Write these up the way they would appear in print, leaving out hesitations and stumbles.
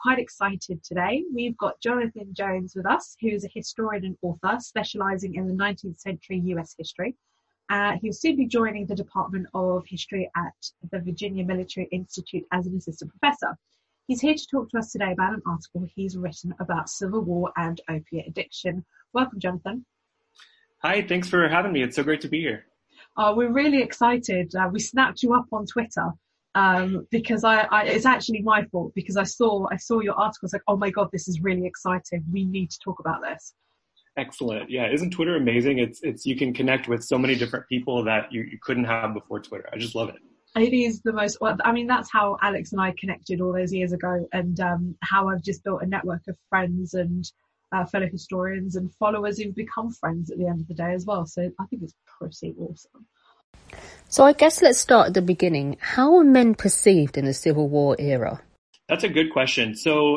quite excited today. We've got Jonathan Jones with us, who's a historian and author specialising in the 19th century US history. He'll soon be joining the Department of History at the Virginia Military Institute as an assistant professor. He's here to talk to us today about an article he's written about Civil War and opiate addiction. Welcome, Jonathan. Hi, thanks for having me. It's so great to be here. We're really excited. We snapped you up on Twitter because it's actually my fault, because I saw your article. I was like, oh my God, this is really exciting. We need to talk about this. Excellent. Yeah, isn't Twitter amazing? It's you can connect with so many different people that you couldn't have before Twitter. I just love it. It is the most, well, I mean, that's how Alex and I connected all those years ago, and how I've just built a network of friends and fellow historians and followers who've become friends at the end of the day as well. So I think it's pretty awesome. So I guess let's start at the beginning. How were men perceived in the Civil War era? That's a good question. So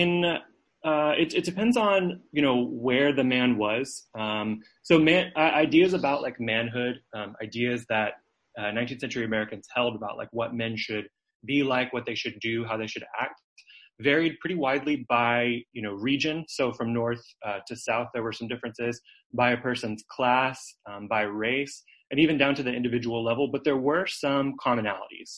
it depends on, where the man was. Ideas about like manhood, ideas that 19th century Americans held about like what men should be like, what they should do, how they should act, varied pretty widely by, region. So from north to south, there were some differences by a person's class, by race, and even down to the individual level. But there were some commonalities.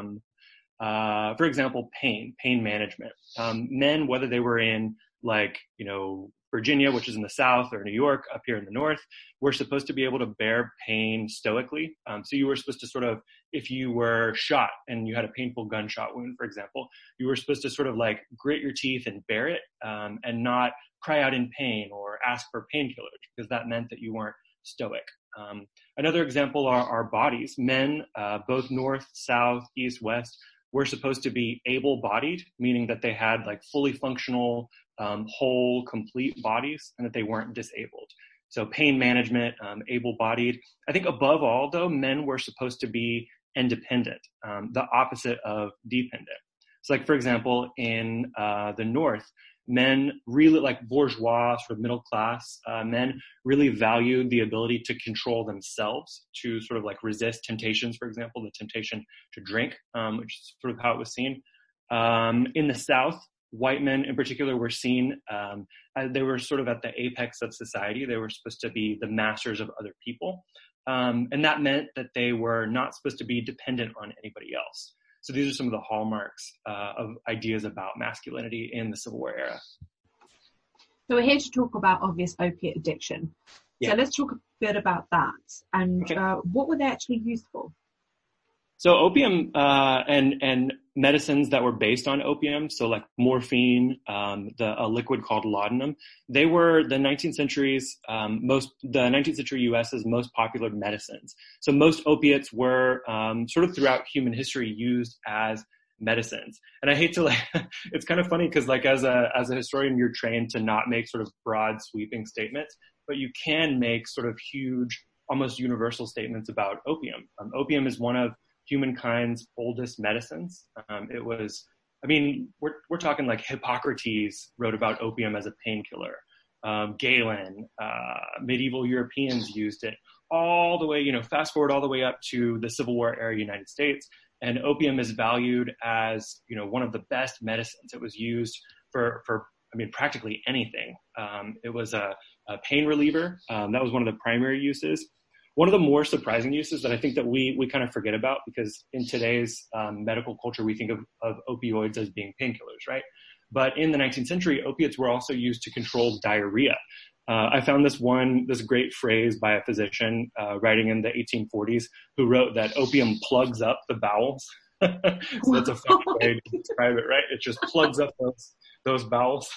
For example, pain management. Men, whether they were in Virginia, which is in the south, or New York up here in the north, were supposed to be able to bear pain stoically. So you were supposed to sort of, if you were shot and you had a painful gunshot wound, for example, you were supposed to sort of like grit your teeth and bear it, and not cry out in pain or ask for painkillers, because that meant that you weren't stoic. Another example are bodies. Men, both north, south, east, west, were supposed to be able-bodied, meaning that they had like fully functional, whole, complete bodies, and that they weren't disabled. So pain management, able-bodied. I think above all, though, men were supposed to be independent, the opposite of dependent. So like, for example, in the North, men really, like bourgeois, sort of middle class men, really valued the ability to control themselves, to sort of like resist temptations, for example, the temptation to drink, which is sort of how it was seen. In the South, white men in particular were seen, they were sort of at the apex of society. They were supposed to be the masters of other people. And that meant that they were not supposed to be dependent on anybody else. So these are some of the hallmarks of ideas about masculinity in the Civil War era. So we're here to talk about obvious opiate addiction. Yeah. So let's talk a bit about that. And okay. What were they actually used for? So opium and medicines that were based on opium, so like morphine, a liquid called laudanum, they were the 19th century US's most popular medicines. So most opiates were sort of throughout human history used as medicines. And I hate to it's kind of funny because like as a historian, you're trained to not make sort of broad sweeping statements, but you can make sort of huge, almost universal statements about opium. Opium is one of humankind's oldest medicines. We're talking like Hippocrates wrote about opium as a painkiller. Galen, medieval Europeans used it all the way, fast forward all the way up to the Civil War era United States. And opium is valued as, one of the best medicines. It was used for practically anything. It was a pain reliever. That was one of the primary uses. One of the more surprising uses that I think that we kind of forget about, because in today's medical culture, we think of opioids as being painkillers, right? But in the 19th century, opiates were also used to control diarrhea. I found this great phrase by a physician writing in the 1840s who wrote that opium plugs up the bowels. So that's a funny way to describe it, right? It just plugs up those bowels.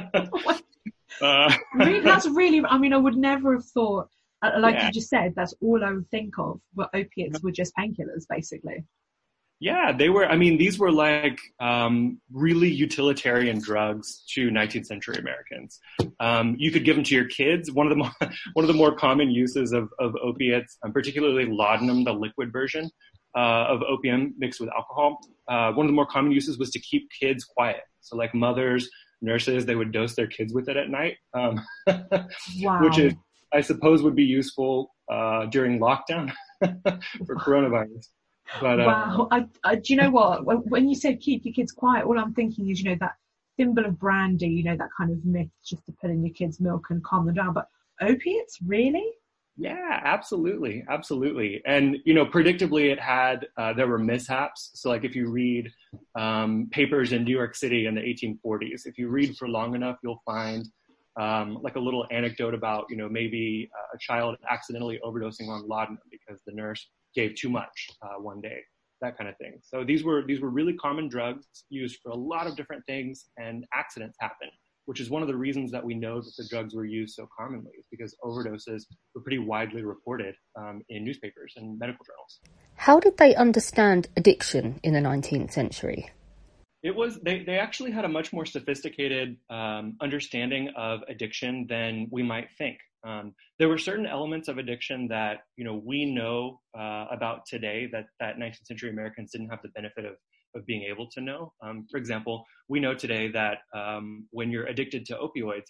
That's really, I would never have thought, you just said, that's all I would think of, were opiates were just painkillers, basically. Yeah, they were. These were like really utilitarian drugs to 19th century Americans. You could give them to your kids. One of the more common uses of opiates, particularly laudanum, the liquid version of opium mixed with alcohol. One of the more common uses was to keep kids quiet. So like mothers, nurses, they would dose their kids with it at night, wow. Which is, I suppose, would be useful during lockdown for coronavirus. But wow, do you know what? When you said keep your kids quiet, all I'm thinking is, that symbol of brandy, you know, that kind of myth just to put in your kids' milk and calm them down. But opiates, really? Yeah, absolutely, absolutely. And predictably, there were mishaps. So, like if you read papers in New York City in the 1840s, if you read for long enough, you'll find like a little anecdote about maybe a child accidentally overdosing on laudanum because the nurse gave too much one day, that kind of thing. So these were really common drugs used for a lot of different things, and accidents happen, which is one of the reasons that we know that the drugs were used so commonly, is because overdoses were pretty widely reported in newspapers and medical journals. How did they understand addiction in the 19th century? They actually had a much more sophisticated understanding of addiction than we might think. There were certain elements of addiction that we know about today that 19th century Americans didn't have the benefit of being able to know. For example, we know today that when you're addicted to opioids,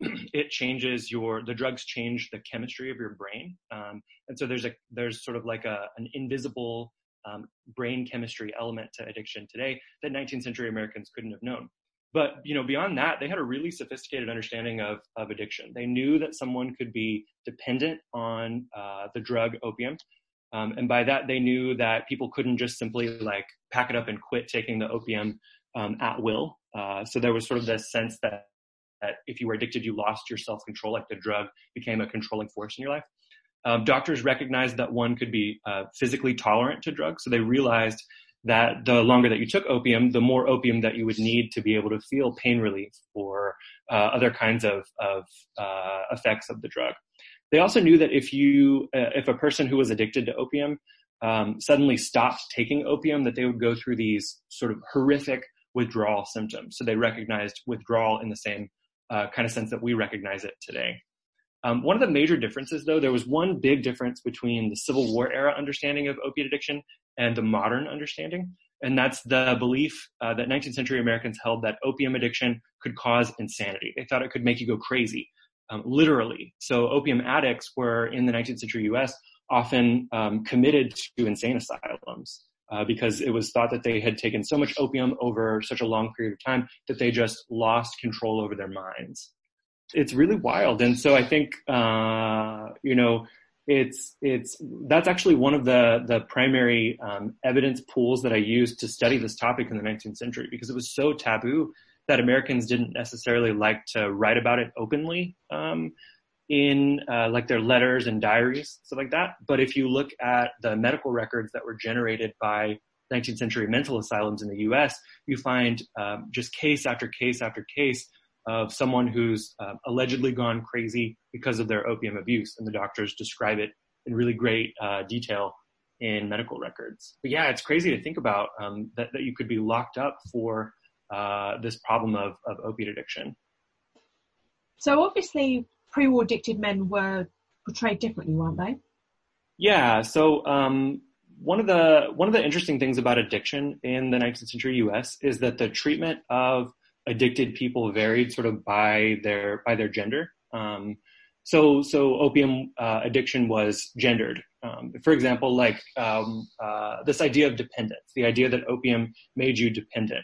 the drugs change the chemistry of your brain, and so there's sort of like an invisible brain chemistry element to addiction today that 19th century Americans couldn't have known. But beyond that, they had a really sophisticated understanding of addiction. They knew that someone could be dependent on the drug opium, and by that they knew that people couldn't just simply like pack it up and quit taking the opium at will. So there was sort of this sense that if you were addicted, you lost your self-control, like the drug became a controlling force in your life. Doctors recognized that one could be physically tolerant to drugs. So they realized that the longer that you took opium, the more opium that you would need to be able to feel pain relief or other kinds of effects of the drug. They also knew that if a person who was addicted to opium suddenly stopped taking opium, that they would go through these sort of horrific withdrawal symptoms. So they recognized withdrawal in the same kind of sense that we recognize it today. One of the major differences, though, there was one big difference between the Civil War era understanding of opiate addiction and the modern understanding, and that's the belief that 19th century Americans held that opium addiction could cause insanity. They thought it could make you go crazy, literally. So opium addicts were, in the 19th century U.S., often committed to insane asylums because it was thought that they had taken so much opium over such a long period of time that they just lost control over their minds. It's really wild. And so I think, that's actually one of the primary evidence pools that I used to study this topic in the 19th century, because it was so taboo that Americans didn't necessarily like to write about it openly in like their letters and diaries, stuff like that. But if you look at the medical records that were generated by 19th century mental asylums in the US, you find just case after case after case of someone who's allegedly gone crazy because of their opium abuse, and the doctors describe it in really great detail in medical records. But yeah, it's crazy to think about that you could be locked up for this problem of opiate addiction. So obviously, pre-war addicted men were portrayed differently, weren't they? Yeah. So one of the interesting things about addiction in the 19th century U.S. is that the treatment of addicted people varied sort of by their gender. So opium addiction was gendered. For example, like this idea of dependence, the idea that opium made you dependent.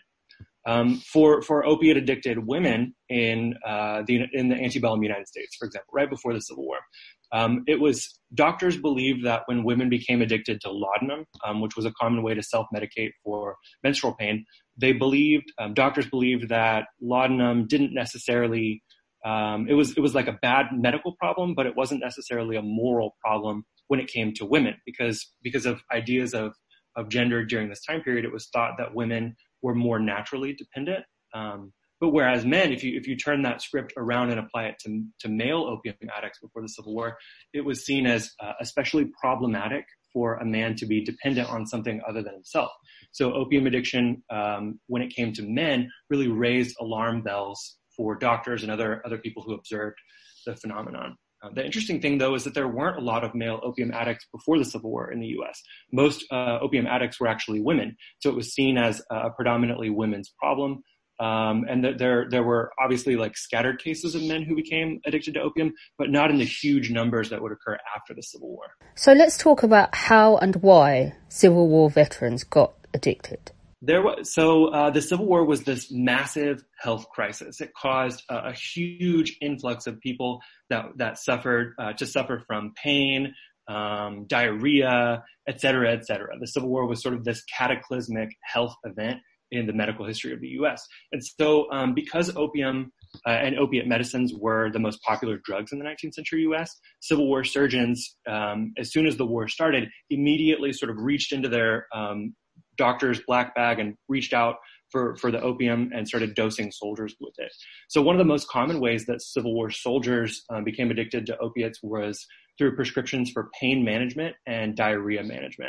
For opiate addicted women in the antebellum United States, for example, right before the Civil War, it was doctors believed that when women became addicted to laudanum, which was a common way to self-medicate for menstrual pain, doctors believed that laudanum didn't necessarily, it was like a bad medical problem, but it wasn't necessarily a moral problem when it came to women, because of ideas of gender during this time period. It was thought that women were more naturally dependent. But whereas men, if you turn that script around and apply it to male opium addicts before the Civil War, it was seen as especially problematic for a man to be dependent on something other than himself. So opium addiction, when it came to men, really raised alarm bells for doctors and other people who observed the phenomenon. The interesting thing, though, is that there weren't a lot of male opium addicts before the Civil War in the U.S. Most opium addicts were actually women, so it was seen as a predominantly women's problem. And that there were obviously like scattered cases of men who became addicted to opium, but not in the huge numbers that would occur after the Civil War. So let's talk about how and why Civil War veterans got addicted. The Civil War was this massive health crisis. It caused a huge influx of people that suffered from pain, diarrhea, et cetera, et cetera. The Civil War was sort of this cataclysmic health event in the medical history of the U.S. And so, because opium and opiate medicines were the most popular drugs in the 19th century U.S., Civil War surgeons, as soon as the war started, immediately sort of reached into their doctor's black bag and reached out for the opium and started dosing soldiers with it. So one of the most common ways that Civil War soldiers became addicted to opiates was through prescriptions for pain management and diarrhea management.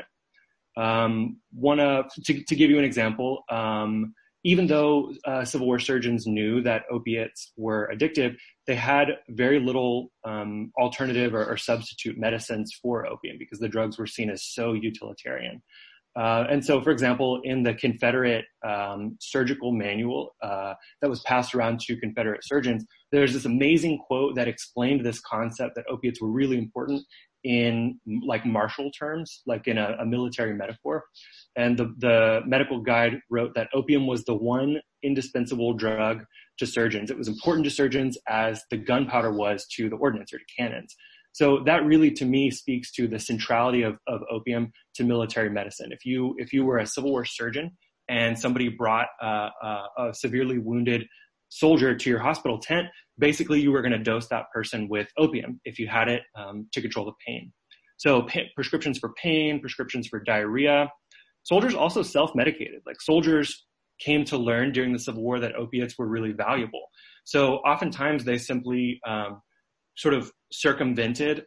To give you an example, even though Civil War surgeons knew that opiates were addictive, they had very little alternative or substitute medicines for opium because the drugs were seen as so utilitarian. And so, for example, in the Confederate surgical manual that was passed around to Confederate surgeons, there's this amazing quote that explained this concept that opiates were really important in like martial terms, like in a military metaphor. And the medical guide wrote that opium was the one indispensable drug to surgeons. It was important to surgeons as the gunpowder was to the ordnance or to cannons. So that really, to me, speaks to the centrality of opium to military medicine. If you were a Civil War surgeon and somebody brought a severely wounded soldier to your hospital tent, basically you were going to dose that person with opium if you had it to control the pain. So prescriptions for pain, prescriptions for diarrhea. Soldiers also self-medicated. Like soldiers came to learn during the Civil War that opiates were really valuable. So oftentimes they simply sort of circumvented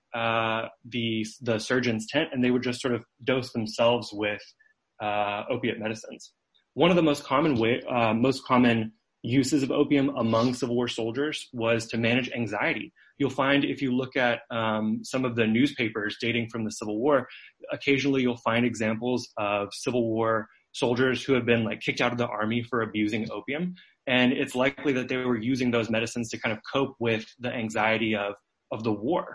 the surgeon's tent, and they would just sort of dose themselves with opiate medicines. One of the most common uses of opium among Civil War soldiers was to manage anxiety. You'll find if you look at some of the newspapers dating from the Civil War, occasionally you'll find examples of Civil War soldiers who have been like kicked out of the army for abusing opium. And it's likely that they were using those medicines to kind of cope with the anxiety of the war.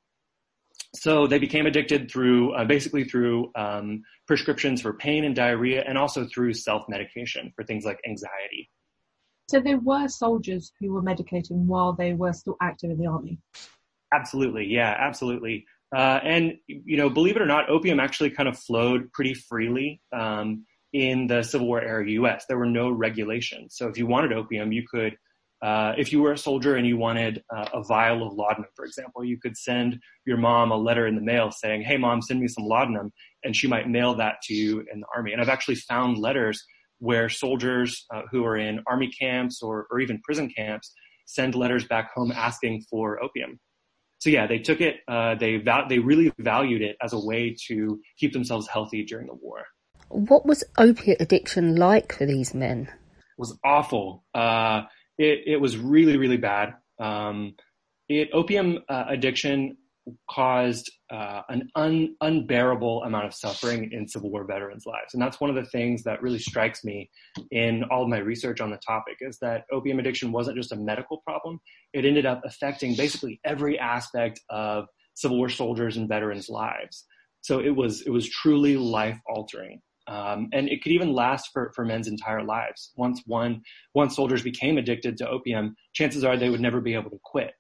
So they became addicted through prescriptions for pain and diarrhea, and also through self-medication for things like anxiety. So there were soldiers who were medicating while they were still active in the army? Absolutely. Yeah, absolutely. And, believe it or not, opium actually kind of flowed pretty freely in the Civil War era U.S. There were no regulations. So if you wanted opium, you could, if you were a soldier and you wanted a vial of laudanum, for example, you could send your mom a letter in the mail saying, "Hey, Mom, send me some laudanum," and she might mail that to you in the army. And I've actually found letters where soldiers who are in army camps or even prison camps send letters back home asking for opium. So yeah, they took it, they really valued it as a way to keep themselves healthy during the war. What was opiate addiction like for these men? It was awful. It was really, really bad. Opium addiction caused an unbearable amount of suffering in Civil War veterans' lives. And that's one of the things that really strikes me in all of my research on the topic, is that opium addiction wasn't just a medical problem. It ended up affecting basically every aspect of Civil War soldiers and veterans' lives. So it was truly life-altering. And it could even last for men's entire lives. Once soldiers became addicted to opium, chances are they would never be able to quit.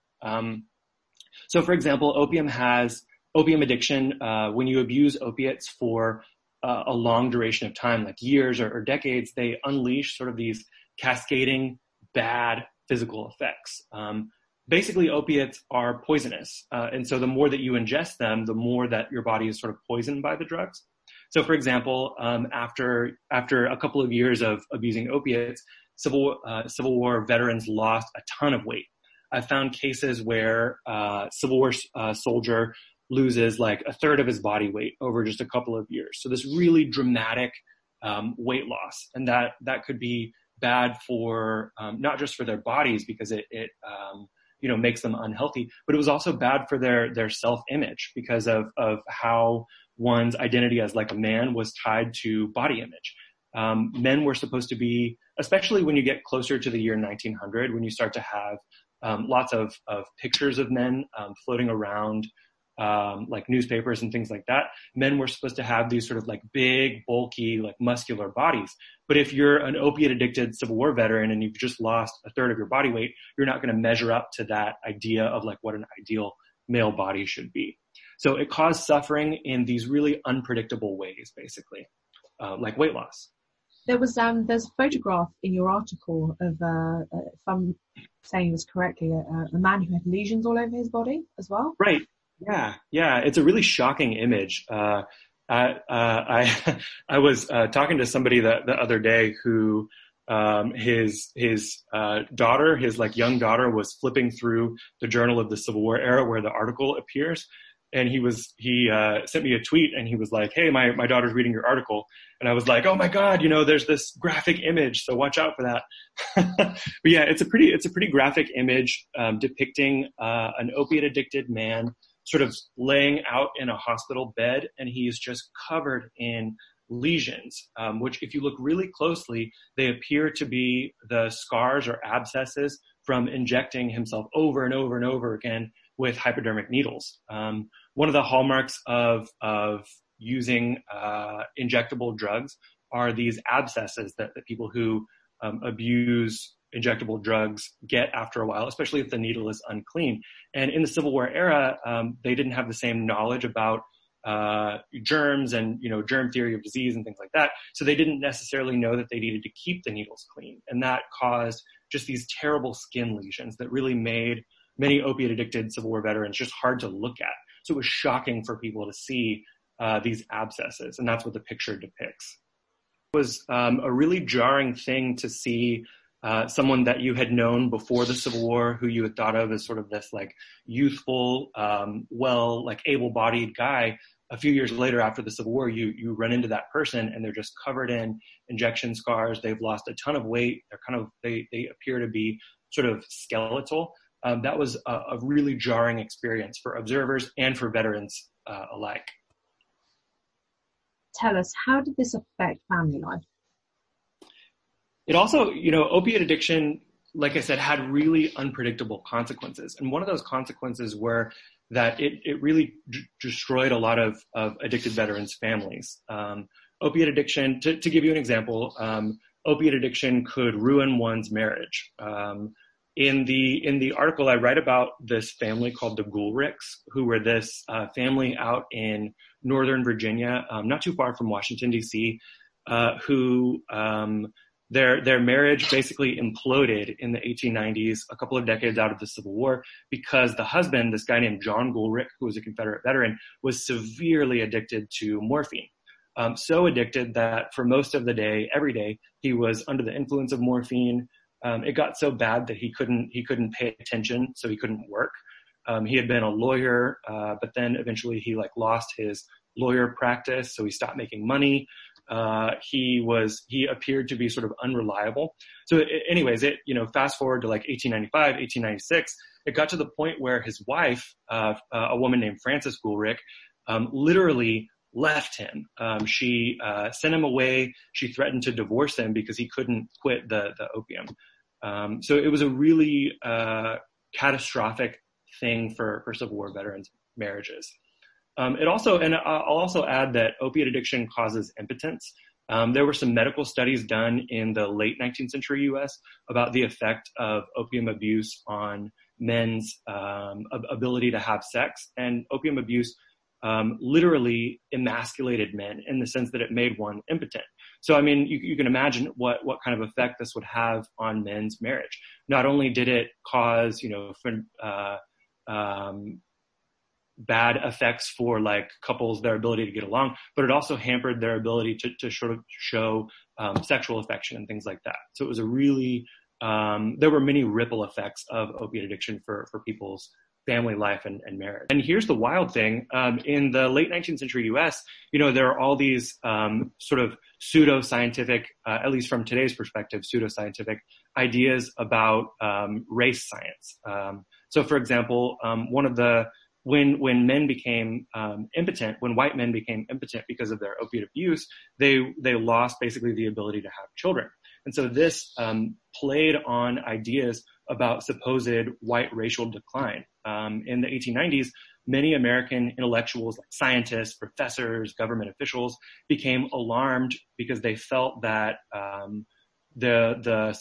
So, for example, opium addiction, when you abuse opiates for a long duration of time, like years or decades, they unleash sort of these cascading bad physical effects. Basically, opiates are poisonous. And so the more that you ingest them, the more that your body is sort of poisoned by the drugs. So, for example, after a couple of years of abusing opiates, Civil War veterans lost a ton of weight. I found cases where Civil War soldier loses like a third of his body weight over just a couple of years. So this really dramatic weight loss, and that could be bad for not just for their bodies because it makes them unhealthy, but it was also bad for their self-image because of how one's identity as like a man was tied to body image. Men were supposed to be, especially when you get closer to the year 1900, when you start to have lots of pictures of men floating around like newspapers and things like that, men were supposed to have these sort of like big, bulky, like muscular bodies. But if you're an opiate addicted Civil War veteran and you've just lost a third of your body weight, you're not going to measure up to that idea of like what an ideal male body should be. So it caused suffering in these really unpredictable ways, basically, like weight loss. There's a photograph in your article of, if I'm saying this correctly, a man who had lesions all over his body as well. Right. Yeah. It's a really shocking image. I was talking to somebody the other day who his daughter, his like young daughter, was flipping through the Journal of the Civil War Era where the article appears. And he sent me a tweet and he was like, "Hey, my daughter's reading your article." And I was like, "Oh my God, there's this graphic image, so watch out for that." But yeah, it's a pretty graphic image, depicting, an opiate addicted man sort of laying out in a hospital bed, and he's just covered in lesions, which if you look really closely, they appear to be the scars or abscesses from injecting himself over and over and over again with hypodermic needles. One of the hallmarks of using injectable drugs are these abscesses that people who abuse injectable drugs get after a while, especially if the needle is unclean. And in the Civil War era, they didn't have the same knowledge about germs and germ theory of disease and things like that. So they didn't necessarily know that they needed to keep the needles clean, and that caused just these terrible skin lesions that really made many opiate addicted Civil War veterans just hard to look at. So it was shocking for people to see these abscesses, and that's what the picture depicts. It was a really jarring thing to see someone that you had known before the Civil War, who you had thought of as sort of this like youthful, like able-bodied guy. A few years later, after the Civil War, you run into that person and they're just covered in injection scars. They've lost a ton of weight. They appear to be sort of skeletal. That was a really jarring experience for observers and for veterans alike. Tell us, how did this affect family life? It also, opiate addiction, like I said, had really unpredictable consequences. And one of those consequences were that it really destroyed a lot of addicted veterans' families. Opiate addiction, to give you an example, opiate addiction could ruin one's marriage. In the article, I write about this family called the Gulrichs, who were this family out in Northern Virginia, not too far from Washington, D.C., who their marriage basically imploded in the 1890s, a couple of decades out of the Civil War, because the husband, this guy named John Gulrich, who was a Confederate veteran, was severely addicted to morphine. So addicted that for most of the day, every day, he was under the influence of morphine. It got so bad that he couldn't pay attention, so he couldn't work. He had been a lawyer, but then eventually he lost his lawyer practice, so he stopped making money. He appeared to be sort of unreliable. So anyways, fast forward to 1895, 1896, it got to the point where his wife, a woman named Frances Gulrich, literally left him. She sent him away. She threatened to divorce him because he couldn't quit the opium. So it was a really catastrophic thing for Civil War veterans' marriages. I'll also add that opiate addiction causes impotence. There were some medical studies done in the late 19th century U.S. about the effect of opium abuse on men's ability to have sex, and opium abuse literally emasculated men in the sense that it made one impotent. So, I mean, you can imagine what kind of effect this would have on men's marriage. Not only did it cause, bad effects for couples, their ability to get along, but it also hampered their ability to sort of show sexual affection and things like that. So it was a really, there were many ripple effects of opiate addiction for people's family life and marriage. And here's the wild thing. In the late 19th century US, there are all these sort of pseudo-scientific, at least from today's perspective, pseudo-scientific ideas about race science. So for example, when men became impotent, when white men became impotent because of their opiate abuse, they lost basically the ability to have children. And so this played on ideas about supposed white racial decline. In the 1890s, many American intellectuals, like scientists, professors, government officials, became alarmed because they felt that the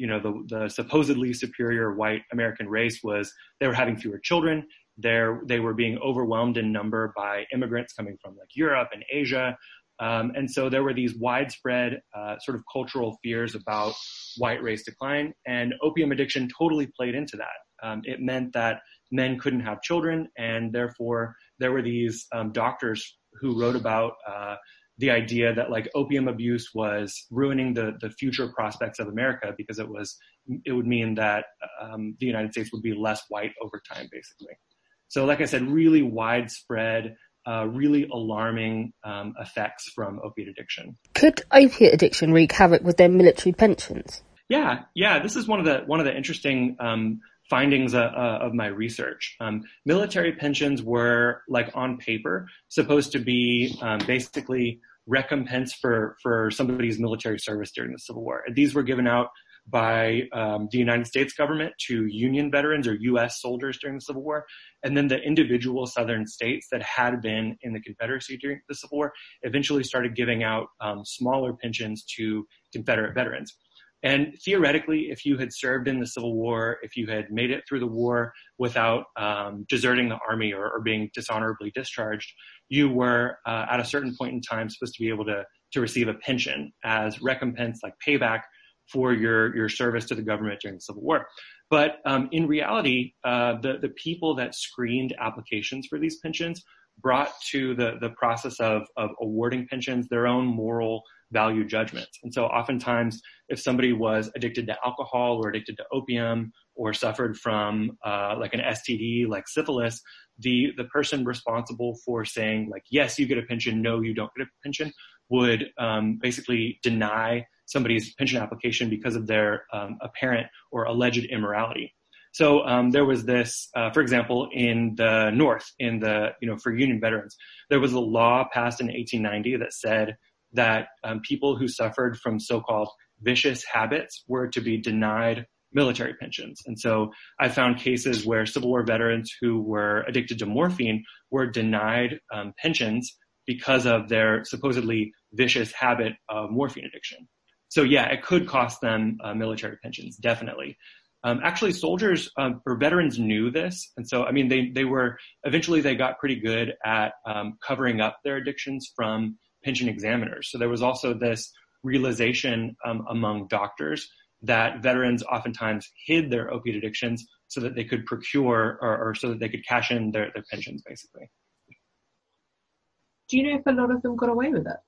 supposedly superior white American race they were having fewer children. They were being overwhelmed in number by immigrants coming from like Europe and Asia. And so there were these widespread sort of cultural fears about white race decline, and opium addiction totally played into that. It meant that men couldn't have children, and therefore there were these doctors who wrote about the idea that like opium abuse was ruining the future prospects of America, because it would mean that the United States would be less white over time, basically. So like I said, really widespread, really alarming effects from opiate addiction. Could opiate addiction wreak havoc with their military pensions? Yeah. This is one of the interesting findings of my research. Military pensions were, like on paper, supposed to be basically recompense for somebody's military service during the Civil War. These were given out by the United States government to Union veterans or U.S. soldiers during the Civil War. And then the individual Southern states that had been in the Confederacy during the Civil War eventually started giving out smaller pensions to Confederate veterans. And theoretically, if you had served in the Civil War, if you had made it through the war without deserting the army or being dishonorably discharged, you were at a certain point in time supposed to be able to receive a pension as recompense, like payback for your service to the government during the Civil War. But in reality, the people that screened applications for these pensions brought to the process of awarding pensions their own moral value judgments. And so oftentimes, if somebody was addicted to alcohol or addicted to opium or suffered from like an STD like syphilis, the person responsible for saying like, yes, you get a pension, no, you don't get a pension, would basically deny somebody's pension application because of their apparent or alleged immorality. So there was this, for example, in the North, for Union veterans, there was a law passed in 1890 that said that people who suffered from so-called vicious habits were to be denied military pensions. And so I found cases where Civil War veterans who were addicted to morphine were denied pensions because of their supposedly vicious habit of morphine addiction. So yeah, it could cost them military pensions, definitely. Actually, soldiers or veterans knew this. And so, I mean, they got pretty good at covering up their addictions from pension examiners. So there was also this realization among doctors that veterans oftentimes hid their opiate addictions so that they could procure or so that they could cash in their pensions, basically. Do you know if a lot of them got away with it?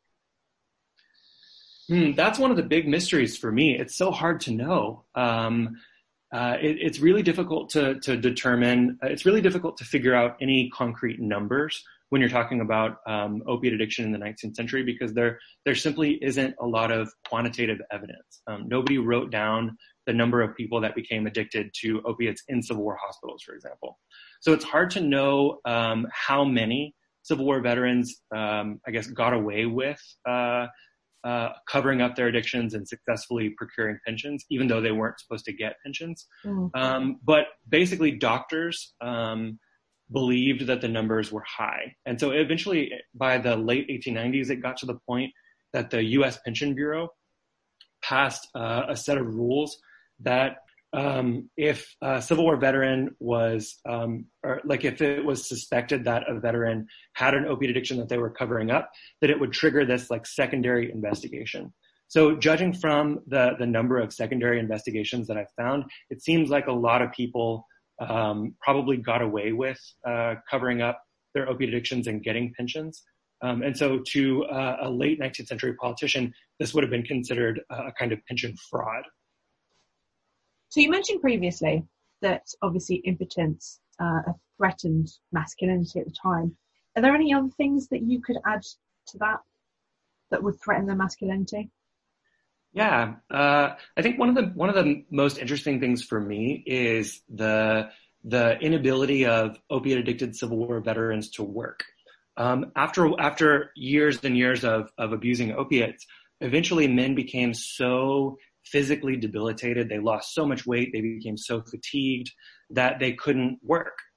That's one of the big mysteries for me. It's so hard to know. It's really difficult to determine. It's really difficult to figure out any concrete numbers when you're talking about opiate addiction in the 19th century, because there simply isn't a lot of quantitative evidence. Nobody wrote down the number of people that became addicted to opiates in Civil War hospitals, for example. So it's hard to know how many Civil War veterans, got away with covering up their addictions and successfully procuring pensions, even though they weren't supposed to get pensions. But basically, doctors believed that the numbers were high. And so eventually, by the late 1890s, it got to the point that the U.S. Pension Bureau passed a set of rules that if a Civil War veteran was, if it was suspected that a veteran had an opiate addiction that they were covering up, that it would trigger this like secondary investigation. So judging from the number of secondary investigations that I've found, it seems like a lot of people probably got away with covering up their opiate addictions and getting pensions. And so to a late 19th century politician, this would have been considered a kind of pension fraud. So you mentioned previously that obviously impotence threatened masculinity at the time. Are there any other things that you could add to that would threaten their masculinity? Yeah, I think one of the most interesting things for me is the inability of opiate addicted Civil War veterans to work. After years and years of abusing opiates, eventually men became so physically debilitated, they lost so much weight, they became so fatigued that they couldn't work.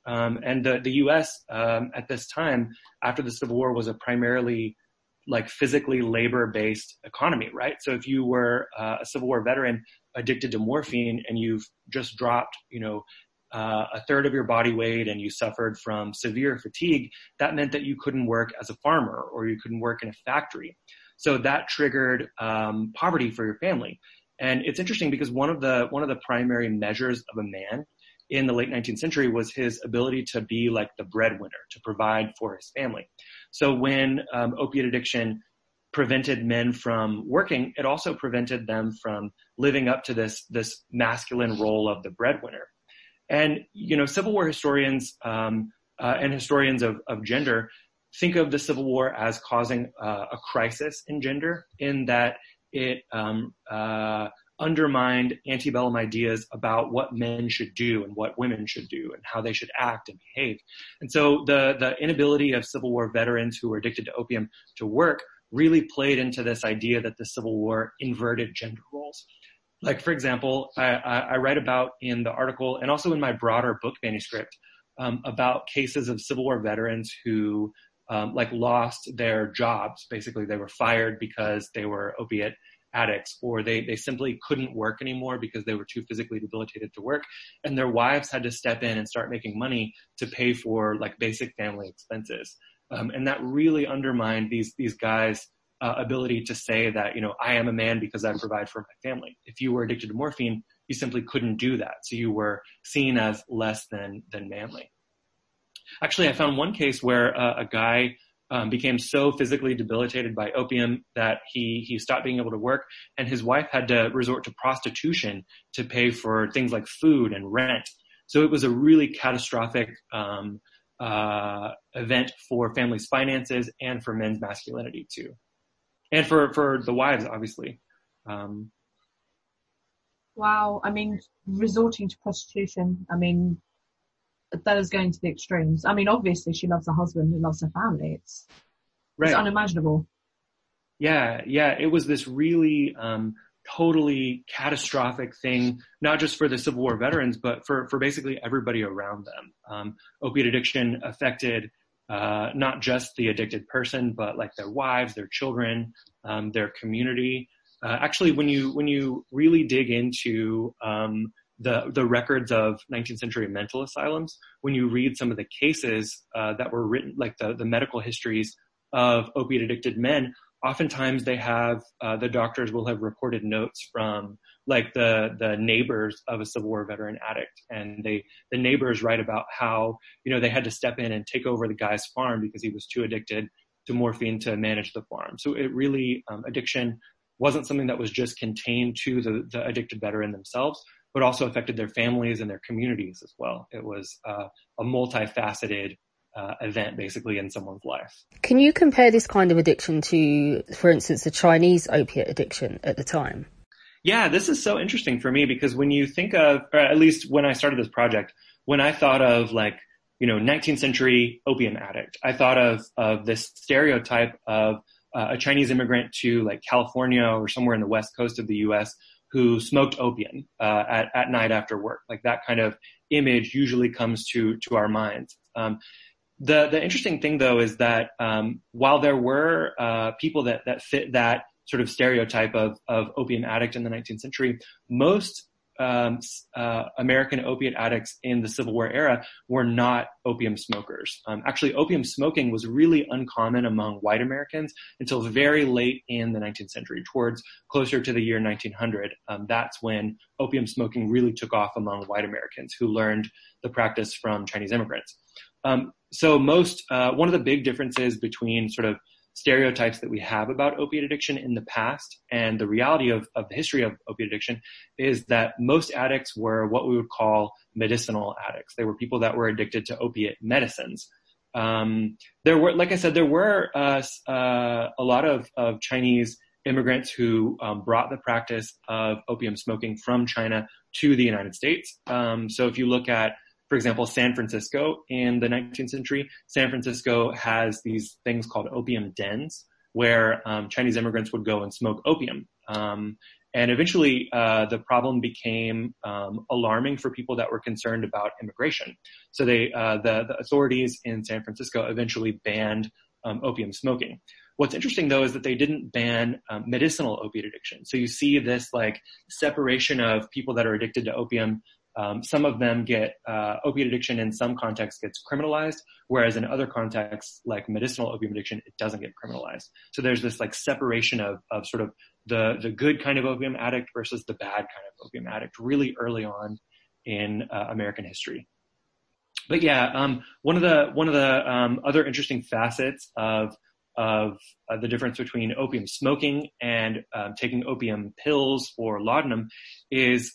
And the U.S. At this time, after the Civil War, was a primarily like physically labor-based economy, right? So if you were a Civil War veteran addicted to morphine and you've just dropped, a third of your body weight and you suffered from severe fatigue, that meant that you couldn't work as a farmer or you couldn't work in a factory. So that triggered poverty for your family. And it's interesting because one of the primary measures of a man in the late 19th century was his ability to be like the breadwinner, to provide for his family. So when opiate addiction prevented men from working, it also prevented them from living up to this masculine role of the breadwinner. And, Civil War historians and historians of gender think of the Civil War as causing a crisis in gender, in that it undermined antebellum ideas about what men should do and what women should do and how they should act and behave. And so the inability of Civil War veterans who were addicted to opium to work really played into this idea that the Civil War inverted gender roles. Like, for example, I write about in the article and also in my broader book manuscript about cases of Civil War veterans who lost their jobs. Basically, they were fired because they were opiate addicts, or they simply couldn't work anymore because they were too physically debilitated to work. And their wives had to step in and start making money to pay for like basic family expenses. And that really undermined these guys' ability to say that, I am a man because I provide for my family. If you were addicted to morphine, you simply couldn't do that. So you were seen as less than manly. Actually, I found one case where a guy became so physically debilitated by opium that he stopped being able to work, and his wife had to resort to prostitution to pay for things like food and rent. So it was a really catastrophic event for families' finances and for men's masculinity too. And for the wives, obviously. Wow. I mean, resorting to prostitution, that is going to the extremes. Obviously she loves her husband and loves her family. It's unimaginable. Yeah. It was this really totally catastrophic thing, not just for the Civil War veterans, but for basically everybody around them. Opiate addiction affected not just the addicted person, but like their wives, their children, their community. Actually, when you really dig into the records of 19th century mental asylums, when you read some of the cases that were written, like the medical histories of opiate addicted men, oftentimes they have the doctors will have recorded notes from like the neighbors of a Civil War veteran addict, and the neighbors write about how they had to step in and take over the guy's farm because he was too addicted to morphine to manage the farm. So it really addiction wasn't something that was just contained to the addicted veteran themselves, but also affected their families and their communities as well. It was a multifaceted event basically in someone's life. Can you compare this kind of addiction to, for instance, the Chinese opiate addiction at the time? Yeah, this is so interesting for me because when you think of, or at least when I started this project, when I thought of 19th century opium addict, I thought of this stereotype of a Chinese immigrant to like California or somewhere in the west coast of the U.S. who smoked opium at night after work. Like that kind of image usually comes to our minds. The interesting thing though is that while there were people that fit that sort of stereotype of opium addict in the 19th century, most American opiate addicts in the Civil War era were not opium smokers. Actually, opium smoking was really uncommon among white Americans until very late in the 19th century, towards closer to the year 1900. That's when opium smoking really took off among white Americans who learned the practice from Chinese immigrants. So one of the big differences between sort of stereotypes that we have about opiate addiction in the past and the reality of the history of opiate addiction is that most addicts were what we would call medicinal addicts. They were people that were addicted to opiate medicines. There were, like I said, there were a lot of Chinese immigrants who brought the practice of opium smoking from China to the United States. So if you look at, for example, San Francisco in the 19th century, San Francisco has these things called opium dens where Chinese immigrants would go and smoke opium. And eventually, the problem became alarming for people that were concerned about immigration. So the authorities in San Francisco eventually banned opium smoking. What's interesting, though, is that they didn't ban medicinal opiate addiction. So you see this like separation of people that are addicted to opium. Some of them get opiate addiction in some contexts gets criminalized, whereas in other contexts, like medicinal opium addiction, it doesn't get criminalized. So there's this like separation of sort of the good kind of opium addict versus the bad kind of opium addict really early on in American history. But yeah, one of the other interesting facets of the difference between opium smoking and taking opium pills or laudanum is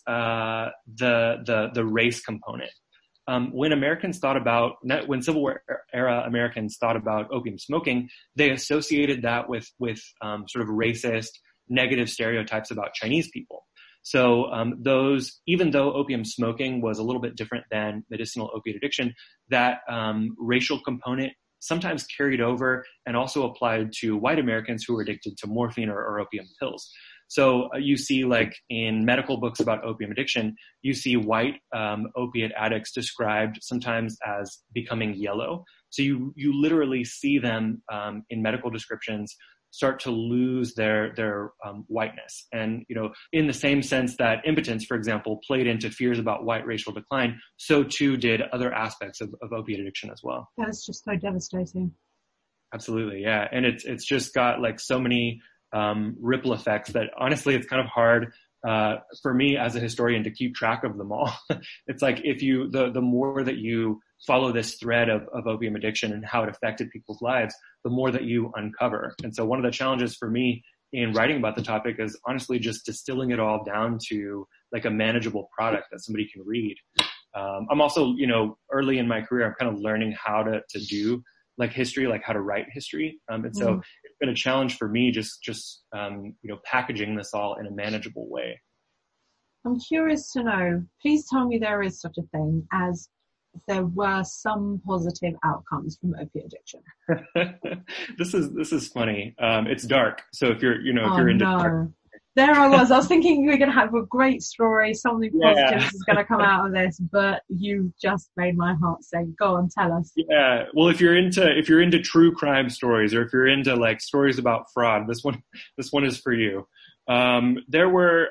the race component. When Americans thought about, when Civil War era Americans thought about opium smoking, they associated that with sort of racist, negative stereotypes about Chinese people. So even though opium smoking was a little bit different than medicinal opiate addiction, that racial component sometimes carried over and also applied to white Americans who were addicted to morphine or opium pills. So you see, like in medical books about opium addiction, you see white opiate addicts described sometimes as becoming yellow. So you literally see them in medical descriptions start to lose their whiteness. And, you know, in the same sense that impotence, for example, played into fears about white racial decline, so too did other aspects of opiate addiction as well. That is just so devastating. Absolutely, yeah. And it's just got like so many ripple effects that honestly, it's kind of hard for me as a historian to keep track of them all. It's like if you, the more that you follow this thread of opium addiction and how it affected people's lives, the more that you uncover. And so one of the challenges for me in writing about the topic is honestly just distilling it all down to like a manageable product that somebody can read. I'm also, you know, early in my career, I'm kind of learning how to do like history, like how to write history. And so it's been a challenge for me just you know, packaging this all in a manageable way. I'm curious to know, please tell me there is such a thing as there were some positive outcomes from opiate addiction. This is funny. It's dark. So if you're into dark. There I was thinking we're going to have a great story, something positive is going to come out of this, but you just made my heart sink. Go on, tell us. Yeah. Well, if you're into true crime stories, or if you're into like stories about fraud, this one is for you. There were,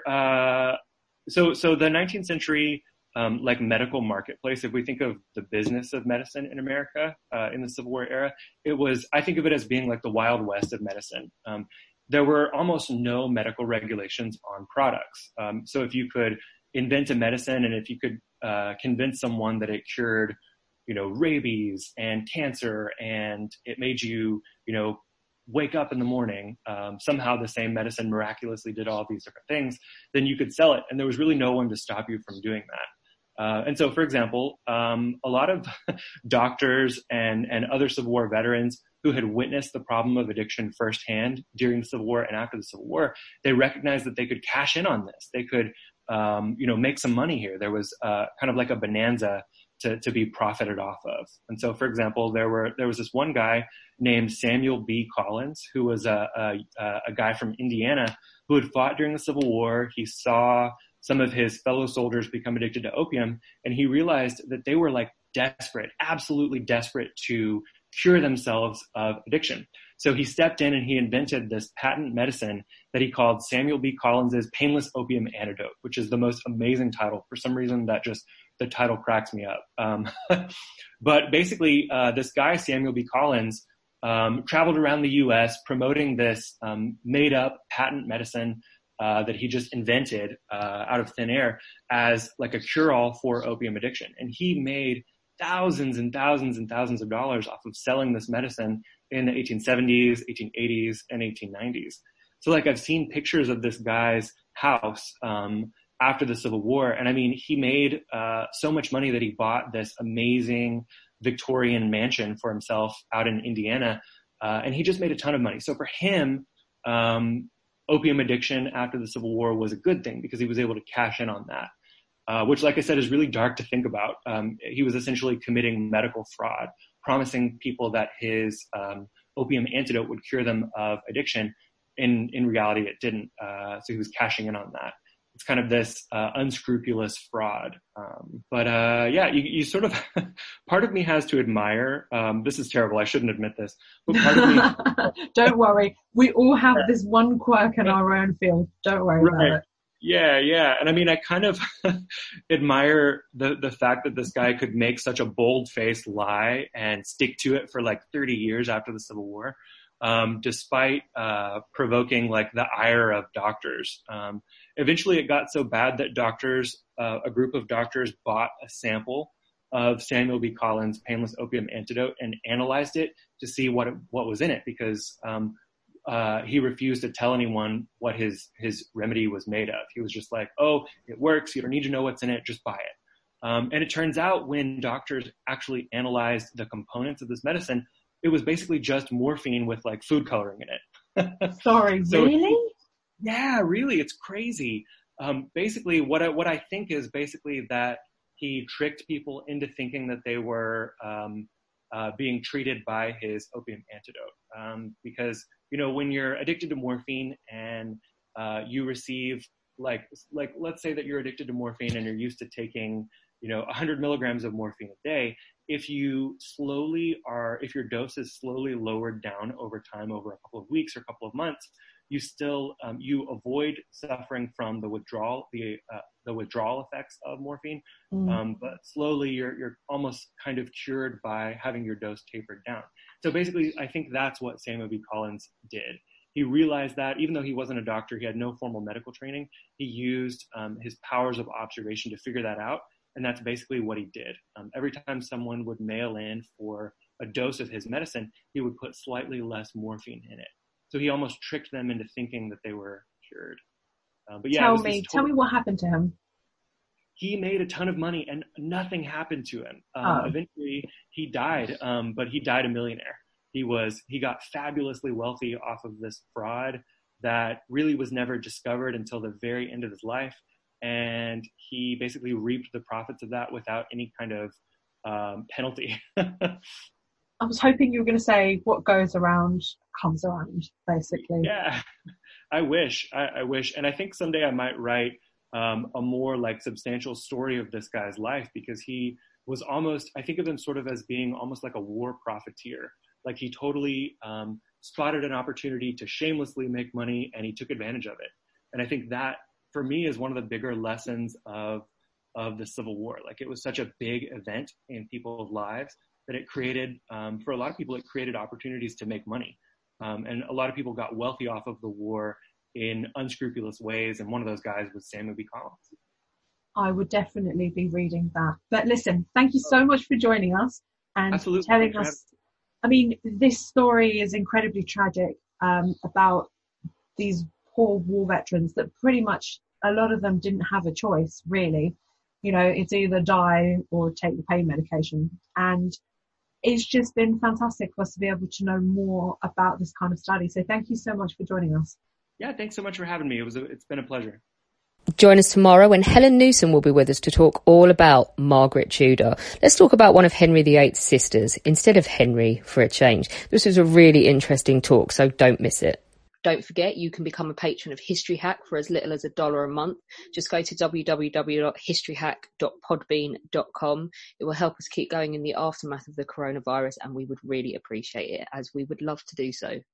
so the 19th century, like medical marketplace, if we think of the business of medicine in America, in the Civil War era, I think of it as being like the Wild West of medicine. There were almost no medical regulations on products. So if you could invent a medicine and if you could convince someone that it cured, you know, rabies and cancer and it made you, you know, wake up in the morning, somehow the same medicine miraculously did all these different things, then you could sell it. And there was really no one to stop you from doing that. And so, for example, a lot of doctors and other Civil War veterans who had witnessed the problem of addiction firsthand during the Civil War and after the Civil War, they recognized that they could cash in on this. They could, you know, make some money here. There was kind of like a bonanza to be profited off of. And so, for example, there was this one guy named Samuel B. Collins, who was a guy from Indiana who had fought during the Civil War. He saw some of his fellow soldiers become addicted to opium, and he realized that they were like desperate, absolutely desperate to cure themselves of addiction. So he stepped in and he invented this patent medicine that he called Samuel B. Collins's Painless Opium Antidote, which is the most amazing title. For some reason, the title cracks me up. But basically, this guy, Samuel B. Collins, traveled around the U.S. promoting this made up patent medicine that he just invented out of thin air as like a cure-all for opium addiction. And he made thousands and thousands and thousands of dollars off of selling this medicine in the 1870s, 1880s, and 1890s. So like I've seen pictures of this guy's house after the Civil War. And I mean, he made so much money that he bought this amazing Victorian mansion for himself out in Indiana. And he just made a ton of money. So for him, opium addiction after the Civil War was a good thing because he was able to cash in on that. Which, like I said, is really dark to think about. He was essentially committing medical fraud, promising people that his opium antidote would cure them of addiction. in reality, it didn't. So he was cashing in on that. It's kind of this unscrupulous fraud. You sort of, part of me has to admire, this is terrible, I shouldn't admit this, but part of me... Don't worry, we all have this one quirk in our own field. Don't worry about it. Yeah. And I mean, I kind of admire the fact that this guy could make such a bold-faced lie and stick to it for like 30 years after the Civil War, despite provoking like the ire of doctors. Eventually it got so bad that a group of doctors bought a sample of Samuel B. Collins' painless opium antidote and analyzed it to see what was in it, because he refused to tell anyone what his remedy was made of. He was just like, oh, it works. You don't need to know what's in it. Just buy it. And it turns out when doctors actually analyzed the components of this medicine, it was basically just morphine with like food coloring in it. Sorry, so, really? Yeah, really. It's crazy. Basically what I think is basically that he tricked people into thinking that they were being treated by his opium antidote. Because, you know, when you're addicted to morphine and you receive like let's say that you're addicted to morphine and you're used to taking, 100 milligrams of morphine a day, if your dose is slowly lowered down over time, over a couple of weeks or a couple of months, you still, you avoid suffering from the withdrawal effects of morphine. But slowly you're almost kind of cured by having your dose tapered down. So basically, I think that's what Samuel B. Collins did. He realized that even though he wasn't a doctor, he had no formal medical training, he used his powers of observation to figure that out. And that's basically what he did. Every time someone would mail in for a dose of his medicine, he would put slightly less morphine in it. So he almost tricked them into thinking that they were cured. Tell me what happened to him. He made a ton of money and nothing happened to him. Eventually he died, but he died a millionaire. He got fabulously wealthy off of this fraud that really was never discovered until the very end of his life. And he basically reaped the profits of that without any kind of penalty. I was hoping you were going to say what goes around comes around, basically. Yeah, I wish. And I think someday I might write a more like substantial story of this guy's life, because he was almost, I think of him sort of as being almost like a war profiteer. Like he totally spotted an opportunity to shamelessly make money and he took advantage of it. And I think that, for me, is one of the bigger lessons of the Civil War. Like it was such a big event in people's lives that it created, for a lot of people, it created opportunities to make money. And a lot of people got wealthy off of the war in unscrupulous ways. And one of those guys was Samuel B. Collins. I would definitely be reading that. But listen, thank you so much for joining us and Absolutely. telling us. I mean, this story is incredibly tragic about these poor war veterans that pretty much a lot of them didn't have a choice, really. It's either die or take the pain medication. And it's just been fantastic for us to be able to know more about this kind of study. So thank you so much for joining us. Yeah, thanks so much for having me. It's been a pleasure. Join us tomorrow when Helen Newsom will be with us to talk all about Margaret Tudor. Let's talk about one of Henry VIII's sisters instead of Henry for a change. This was a really interesting talk, so don't miss it. Don't forget, you can become a patron of History Hack for as little as $1 a month. Just go to www.historyhack.podbean.com. It will help us keep going in the aftermath of the coronavirus, and we would really appreciate it, as we would love to do so.